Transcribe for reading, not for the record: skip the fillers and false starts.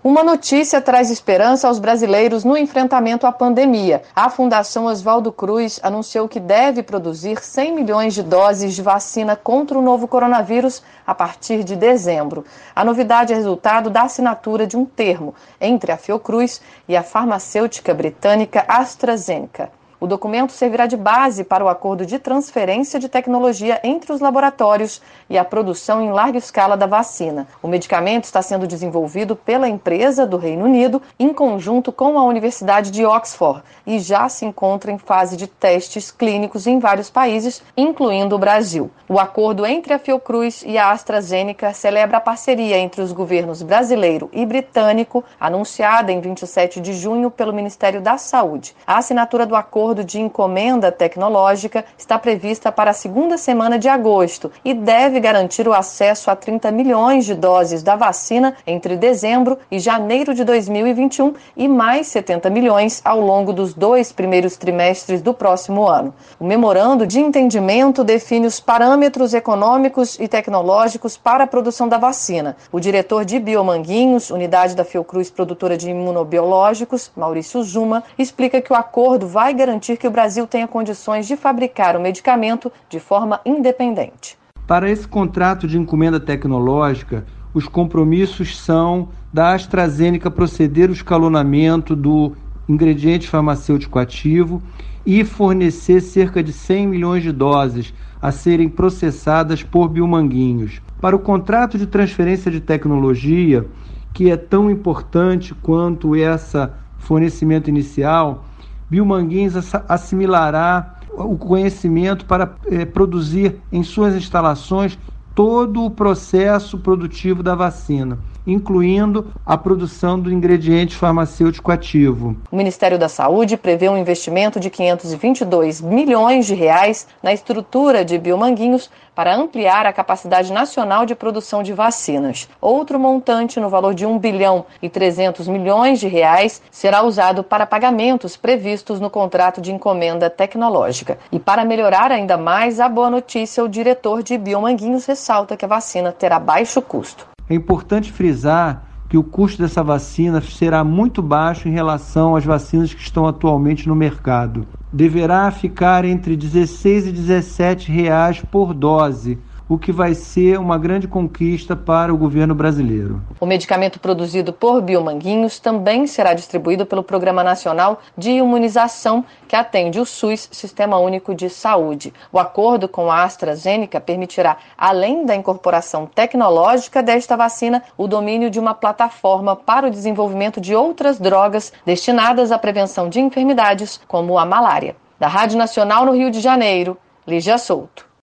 Uma notícia traz esperança aos brasileiros no enfrentamento à pandemia. A Fundação Oswaldo Cruz anunciou que deve produzir 100 milhões de doses de vacina contra o novo coronavírus a partir de dezembro. A novidade é resultado da assinatura de um termo entre a Fiocruz e a farmacêutica britânica AstraZeneca. O documento servirá de base para o acordo de transferência de tecnologia entre os laboratórios e a produção em larga escala da vacina. O medicamento está sendo desenvolvido pela empresa do Reino Unido em conjunto com a Universidade de Oxford e já se encontra em fase de testes clínicos em vários países, incluindo o Brasil. O acordo entre a Fiocruz e a AstraZeneca celebra a parceria entre os governos brasileiro e britânico, anunciada em 27 de junho pelo Ministério da Saúde. A assinatura do acordo de encomenda tecnológica está prevista para a segunda semana de agosto e deve garantir o acesso a 30 milhões de doses da vacina entre dezembro e janeiro de 2021 e mais 70 milhões ao longo dos 2 primeiros trimestres do próximo ano. O memorando de entendimento define os parâmetros econômicos e tecnológicos para a produção da vacina. O diretor de Biomanguinhos, unidade da Fiocruz produtora de imunobiológicos, Maurício Zuma, explica que o acordo vai garantir que o Brasil tenha condições de fabricar o medicamento de forma independente. Para esse contrato de encomenda tecnológica, os compromissos são da AstraZeneca proceder ao escalonamento do ingrediente farmacêutico ativo e fornecer cerca de 100 milhões de doses a serem processadas por Biomanguinhos. Para o contrato de transferência de tecnologia, que é tão importante quanto esse fornecimento inicial, Biomanguinhos assimilará o conhecimento para produzir em suas instalações todo o processo produtivo da vacina, incluindo a produção do ingrediente farmacêutico ativo. O Ministério da Saúde prevê um investimento de 522 milhões de reais na estrutura de Biomanguinhos para ampliar a capacidade nacional de produção de vacinas. Outro montante, no valor de 1 bilhão e 300 milhões de reais, será usado para pagamentos previstos no contrato de encomenda tecnológica. E para melhorar ainda mais a boa notícia, o diretor de Biomanguinhos ressalta que a vacina terá baixo custo. É importante frisar que o custo dessa vacina será muito baixo em relação às vacinas que estão atualmente no mercado. Deverá ficar entre R$ 16 e R$ 17 por dose, o que vai ser uma grande conquista para o governo brasileiro. O medicamento produzido por Biomanguinhos também será distribuído pelo Programa Nacional de Imunização, que atende o SUS, Sistema Único de Saúde. O acordo com a AstraZeneca permitirá, além da incorporação tecnológica desta vacina, o domínio de uma plataforma para o desenvolvimento de outras drogas destinadas à prevenção de enfermidades, como a malária. Da Rádio Nacional no Rio de Janeiro, Lígia Souto.